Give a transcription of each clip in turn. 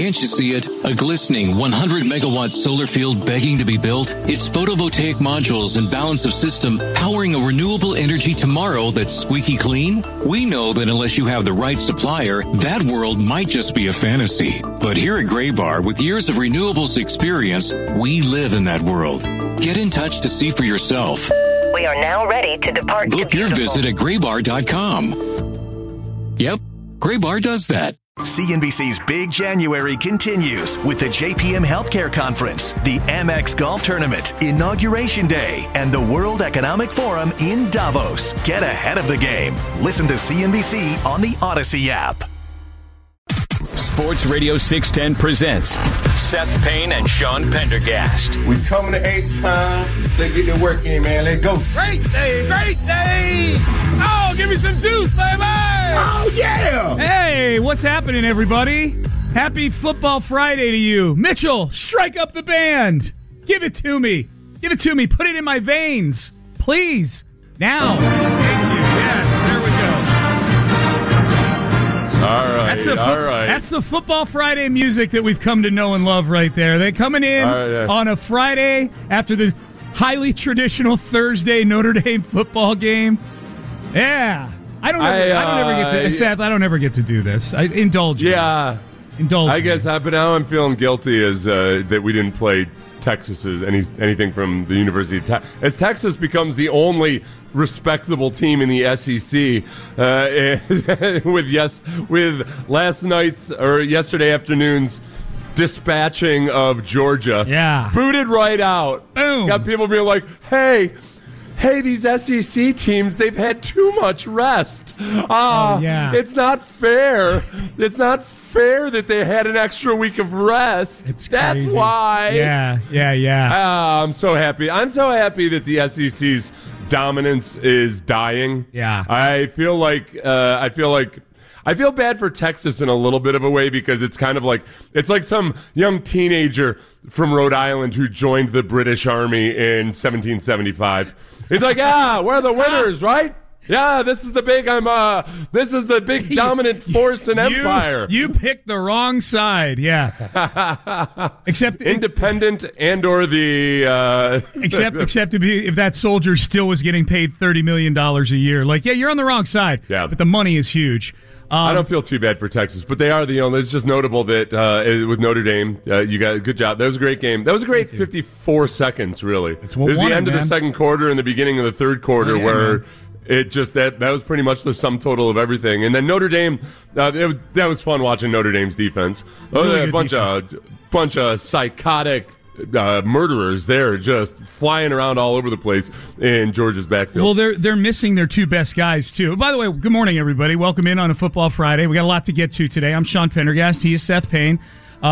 Can't you see it? A glistening 100-megawatt solar field begging to be built? It's photovoltaic modules and balance of system powering a renewable energy tomorrow that's squeaky clean? We know that unless you have the right supplier, that world might just be a fantasy. But here at Graybar, with years of renewables experience, we live in that world. Get in touch to see for yourself. We are now ready to depart. Book your visit at graybar.com. Yep, Graybar does that. CNBC's Big January continues with the JPM Healthcare Conference, the Amex Golf Tournament, Inauguration Day, and the World Economic Forum in Davos. Get ahead of the game. Listen to CNBC on the Odyssey app. Sports Radio 610 presents Seth Payne and Sean Pendergast. We coming to H time. Let's get the work in, man. Let's go. Great day, great day. Oh, give me some juice, baby. Oh, yeah. Hey, what's happening, everybody? Happy Football Friday to you. Mitchell, strike up the band. Give it to me. Give it to me. Put it in my veins. Please. Now. Thank you. Yes, there we go. All right. That's the Football Friday music that we've come to know and love right there. They're coming in on a Friday after the highly traditional Thursday Notre Dame football game. Yeah. I don't ever get to do this. I indulge. Yeah. Indulge. I guess, but now I'm feeling guilty as that we didn't play Texas's anything from the University of Texas, as Texas becomes the only respectable team in the SEC. With last night's or yesterday afternoon's dispatching of Georgia, booted right out. Boom. Got people being like, "Hey, these SEC teams, they've had too much rest. It's not fair. It's not fair that they had an extra week of rest. It's That's crazy. why." Yeah. I'm so happy. I'm so happy that the SEC's dominance is dying. Yeah. I feel bad for Texas in a little bit of a way because it's kind of like it's like some young teenager from Rhode Island who joined the British Army in 1775. He's like, we're the winners, right? Yeah, this is the big dominant force and empire. You picked the wrong side, yeah. Except independent and/or the except to be if that soldier still was getting paid $30 million a year. Like, yeah, you're on the wrong side. Yeah, but the money is huge. I don't feel too bad for Texas, but they are the only. It's just notable that with Notre Dame, you got a good job. That was a great game. That was a great 54 seconds, really. It was the end of the second quarter and the beginning of the third quarter where it just that was pretty much the sum total of everything. And then Notre Dame, that was fun watching Notre Dame's defense. Really a bunch of psychotic murderers there just flying around all over the place in Georgia's backfield. Well, they're missing their two best guys, too. By the way, good morning, everybody. Welcome in on a Football Friday. We got a lot to get to today. I'm Sean Pendergast. He is Seth Payne.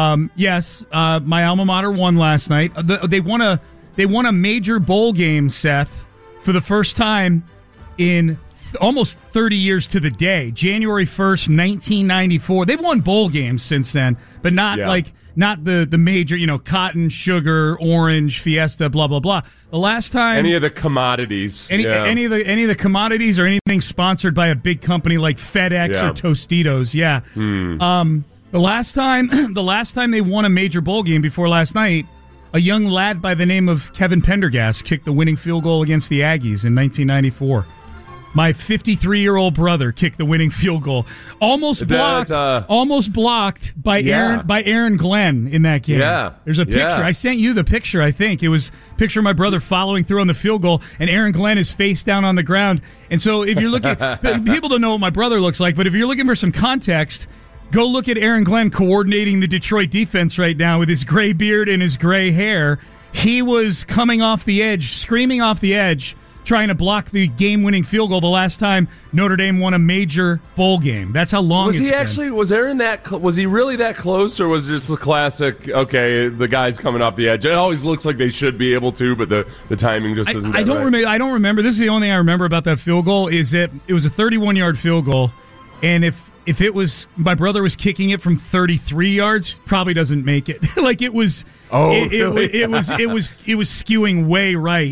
My alma mater won last night. They won a major bowl game, Seth, for the first time in almost 30 years to the day. January 1st, 1994. They've won bowl games since then, but not the major, cotton, sugar, orange, Fiesta, blah, blah, blah. The last time any of the commodities, any of the commodities or anything sponsored by a big company like FedEx or Tostitos. Yeah. The last time they won a major bowl game before last night, a young lad by the name of Kevin Pendergast kicked the winning field goal against the Aggies in 1994. My 53-year-old brother kicked the winning field goal, almost blocked by Aaron Glenn in that game. Yeah, there's a picture. I sent you the picture. I think it was a picture of my brother following through on the field goal, and Aaron Glenn is face down on the ground. And so, if you're looking, people don't know what my brother looks like, but if you're looking for some context, go look at Aaron Glenn coordinating the Detroit defense right now with his gray beard and his gray hair. He was coming off the edge, screaming off the edge, trying to block the game-winning field goal the last time Notre Dame won a major bowl game. That's how long it's been. Was he really that close, or was it just the classic, okay, the guy's coming off the edge? It always looks like they should be able to, but the timing just isn't I don't remember. This is the only thing I remember about that field goal is that it was a 31-yard field goal, and if it was my brother was kicking it from 33 yards, probably doesn't make it. Like it was. It was skewing way right.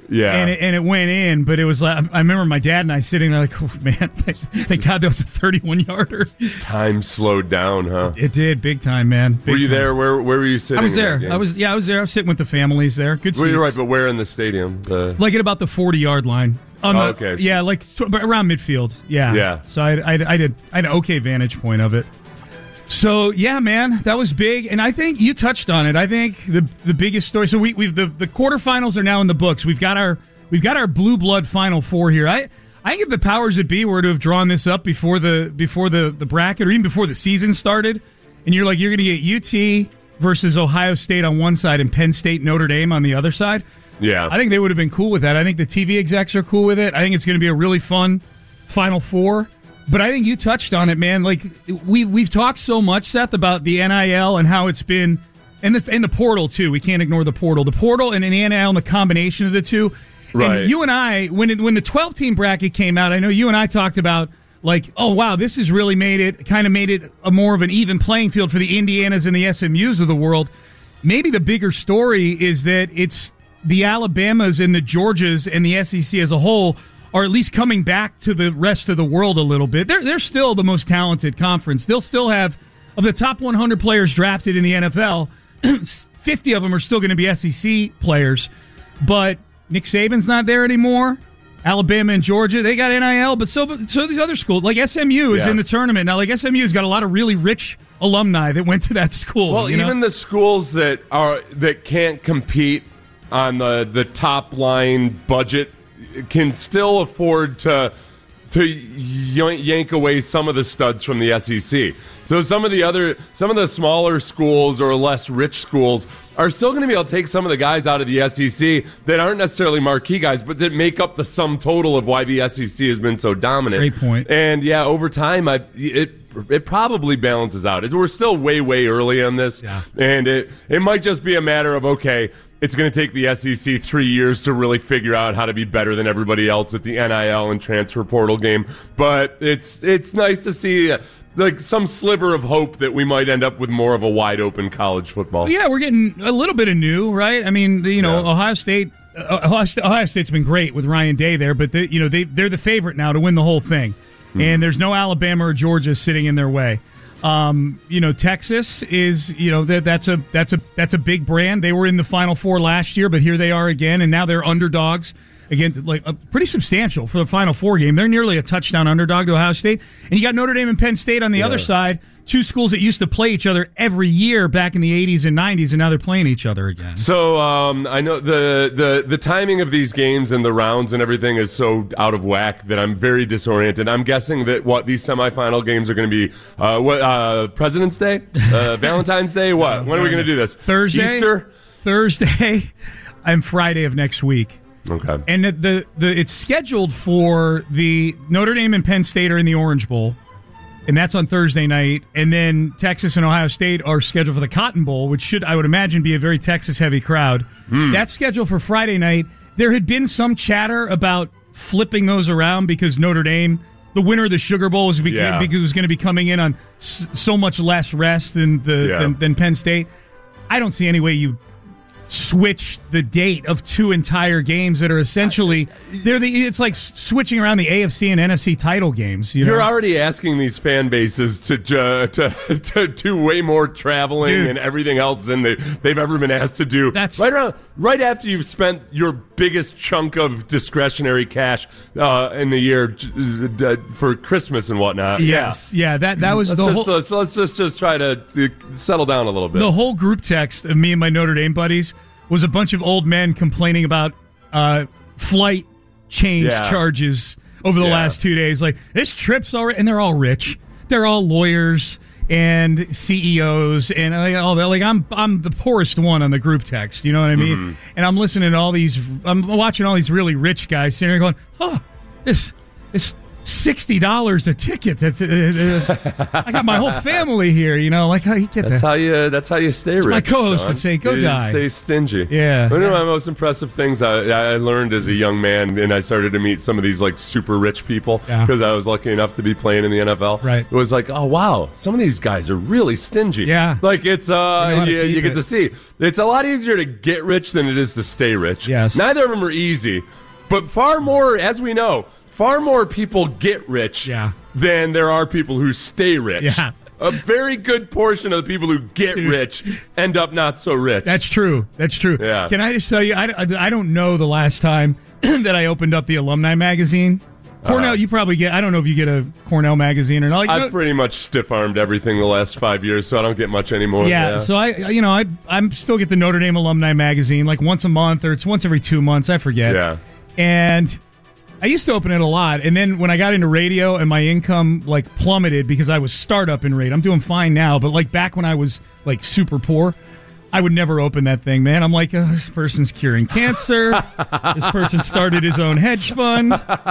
and it went in. But it was like, I remember my dad and I sitting there like, oh, man, thank God that was a 31-yarder. Time slowed down, huh? It did, big time, man. Big were you time. there? Where were you sitting? I was there. I was there. I was sitting with the families there. Good seats. You're right, but where in the stadium? Like at about the 40-yard line. Okay. Yeah, like around midfield. Yeah. So I had an okay vantage point of it. So yeah, man, that was big, and I think you touched on it. I think the biggest story. So we've the quarterfinals are now in the books. We've got our blue blood Final Four here. I think if the powers that be were to have drawn this up before the bracket or even before the season started, and you're going to get UT versus Ohio State on one side and Penn State Notre Dame on the other side. Yeah, I think they would have been cool with that. I think the TV execs are cool with it. I think it's going to be a really fun Final Four. But I think you touched on it, man. Like we've talked so much, Seth, about the NIL and how it's been, and the portal too. We can't ignore the portal and the NIL and the combination of the two. Right. And you and I, when the 12-team bracket came out, I know you and I talked about like, oh wow, this has really made it a more of an even playing field for the Indianas and the SMUs of the world. Maybe the bigger story is that it's the Alabamas and the Georgias and the SEC as a whole are at least coming back to the rest of the world a little bit. They're still the most talented conference. They'll still have, of the top 100 players drafted in the NFL, 50 of them are still going to be SEC players. But Nick Saban's not there anymore. Alabama and Georgia, they got NIL, but so these other schools, like SMU is in the tournament. Now, like SMU's got a lot of really rich alumni that went to that school. Well, even the schools that can't compete on the top line budget can still afford to yank away some of the studs from the SEC. So some of the smaller schools or less rich schools are still going to be able to take some of the guys out of the SEC that aren't necessarily marquee guys, but that make up the sum total of why the SEC has been so dominant. Great point. And yeah, over time, it probably balances out. We're still way, way early on this, and it might just be a matter of, okay, it's going to take the SEC 3 years to really figure out how to be better than everybody else at the NIL and transfer portal game. But it's nice to see like some sliver of hope that we might end up with more of a wide open college football. Yeah, we're getting a little bit of new, right? I mean, Ohio State's been great with Ryan Day there, but they're the favorite now to win the whole thing, and there's no Alabama or Georgia sitting in their way. Texas is, that's a big brand. They were in the Final Four last year, but here they are again, and now they're underdogs. Again, like pretty substantial for the Final Four game. They're nearly a touchdown underdog to Ohio State. And you got Notre Dame and Penn State on the other side, two schools that used to play each other every year back in the 80s and 90s, and now they're playing each other again. So I know the timing of these games and the rounds and everything is so out of whack that I'm very disoriented. I'm guessing that these semifinal games are going to be President's Day, Valentine's Day. What? When are we going to do this? Thursday, Easter, Thursday, and Friday of next week. Okay. And it's scheduled for the Notre Dame and Penn State are in the Orange Bowl, and that's on Thursday night. And then Texas and Ohio State are scheduled for the Cotton Bowl, which should, I would imagine, be a very Texas-heavy crowd. That's scheduled for Friday night. There had been some chatter about flipping those around because Notre Dame, the winner of the Sugar Bowl, was going to be coming in on so much less rest than Penn State. I don't see any way you switch the date of two entire games that are essentially it's like switching around the AFC and NFC title games. You're already asking these fan bases to do way more traveling and everything else than they've ever been asked to do. That's right after you've spent your biggest chunk of discretionary cash in the year for Christmas and whatnot. Yes, that was so let's just try to settle down a little bit. The whole group text of me and my Notre Dame buddies was a bunch of old men complaining about flight change charges over the last 2 days. Like, this trip's already, and they're all rich. They're all lawyers and CEOs, and I'm the poorest one on the group text. You know what I mean? Mm-hmm. And I'm listening to I'm watching all these really rich guys sitting there going, "Oh, this $60 a ticket. That's I got my whole family here. Like how you get that. That's how you stay rich. My co-host would say, "Go die." Stay stingy. Yeah. One of my most impressive things I learned as a young man, and I started to meet some of these like super rich people because I was lucky enough to be playing in the NFL. Right. It was like, oh wow, some of these guys are really stingy. Yeah. Like it's you get to see it's a lot easier to get rich than it is to stay rich. Yes. Neither of them are easy, but far more, as we know. Far more people get rich than there are people who stay rich. Yeah. A very good portion of the people who get rich end up not so rich. That's true. Yeah. Can I just tell you, I don't know the last time that I opened up the alumni magazine. Cornell, you probably get, I don't know if you get a Cornell magazine or not. I've pretty much stiff-armed everything the last 5 years, so I don't get much anymore. Yeah, so I still get the Notre Dame alumni magazine like once a month, or it's once every 2 months, I forget. Yeah. And I used to open it a lot, and then when I got into radio and my income like plummeted because I was startup in radio. I'm doing fine now, but like back when I was like super poor, I would never open that thing, man. I'm like, this person's curing cancer. This person started his own hedge fund.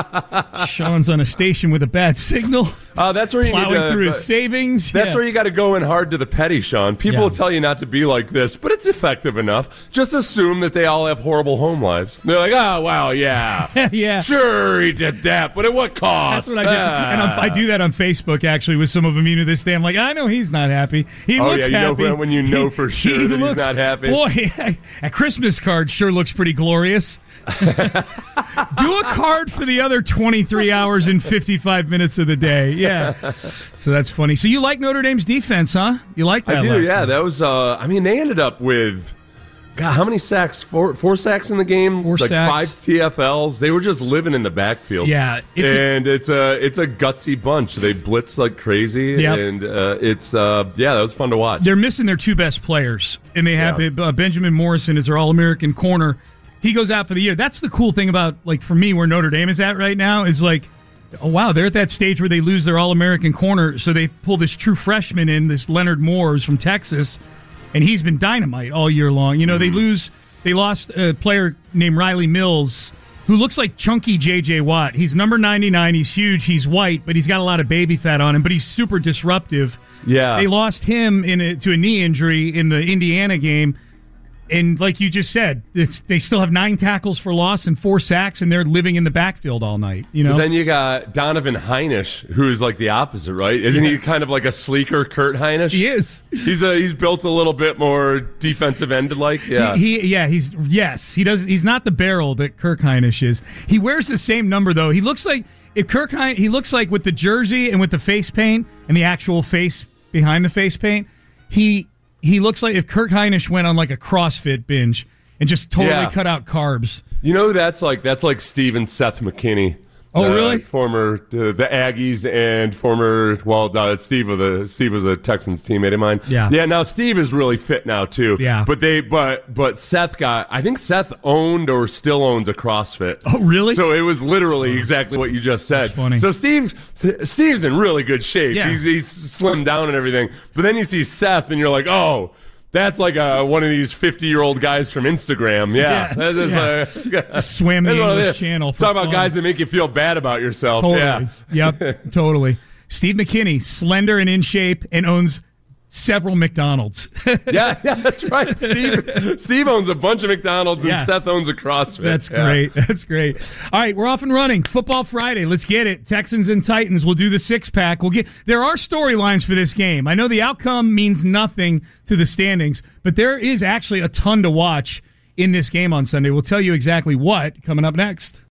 Sean's on a station with a bad signal. That's where you plowing need to, through his savings. That's where you got to go in hard to the petty, Sean. People will tell you not to be like this, but it's effective enough. Just assume that they all have horrible home lives. They're like, oh, wow, yeah. Yeah. Sure, he did that, but at what cost? That's what I did. And I do that on Facebook, actually, with some of them. To this day, I'm like, I know he's not happy. He looks happy. Know when you know for sure that he's not happy. Boy, a Christmas card sure looks pretty glorious. Do a card for the other 23 hours and 55 minutes of the day. Yeah. So that's funny. So you like Notre Dame's defense, huh? You like that? I do, yeah. Night. That was, they ended up with, God, how many sacks? Four sacks in the game? Four sacks. 5 TFLs. They were just living in the backfield. Yeah. It's a gutsy bunch. They blitz like crazy. Yep. And that was fun to watch. They're missing their 2 best players. And they have Benjamin Morrison as their All-American corner. He goes out for the year. That's the cool thing about, like, for me, where Notre Dame is at right now is like, oh, wow, they're at that stage where they lose their All-American corner, so they pull this true freshman in, this Leonard Moore, who's from Texas, and he's been dynamite all year long. They lost a player named Riley Mills, who looks like chunky J.J. Watt. He's number 99, he's huge, he's white, but he's got a lot of baby fat on him, but he's super disruptive. Yeah. They lost him to a knee injury in the Indiana game. And like you just said, they still have 9 tackles for loss and 4 sacks, and they're living in the backfield all night. But then you got Donovan Heinisch, who is like the opposite, right? Isn't he kind of like a sleeker Kurt Heinisch? He is. He's built a little bit more defensive end like. Yeah. He does. He's not the barrel that Kirk Heinisch is. He wears the same number though. He looks like he looks like with the jersey and with the face paint and the actual face behind the face paint. He looks like if Kirk Heinisch went on like a CrossFit binge and just totally cut out carbs. That's like Steve and Seth McKinney. Oh, really? Former the Aggies and former Steve was a Texans teammate of mine. Yeah. Now Steve is really fit now too. Yeah. But Seth I think Seth owned or still owns a CrossFit. Oh, really? So it was literally exactly what you just said. That's funny. So Steve's in really good shape. Yeah. He's slimmed down and everything. But then you see Seth and you're like, oh. That's like one of these 50-year-old guys from Instagram. Yeah. A swim the English channel. Talk about guys that make you feel bad about yourself. Totally. Yeah. Yep, totally. Steve McKinney, slender and in shape, and owns several McDonald's. yeah, that's right. Steve owns a bunch of McDonald's, and Seth owns a CrossFit. That's great. That's great. All right, we're off and running. Football Friday. Let's get it. Texans and Titans. We'll do the 6-pack. There are storylines for this game. I know the outcome means nothing to the standings, but there is actually a ton to watch in this game on Sunday. We'll tell you exactly what coming up next.